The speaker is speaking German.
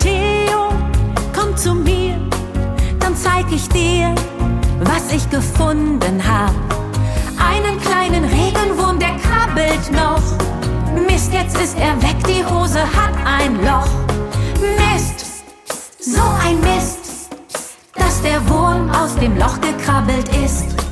Theo, komm zu mir, dann zeig ich dir, was ich gefunden hab. Einen kleinen Regenwurm, der krabbelt noch. Mist, jetzt ist er weg, die Hose hat ein Loch. Mist, so ein Mist, dass der Wurm aus dem Loch gekrabbelt ist.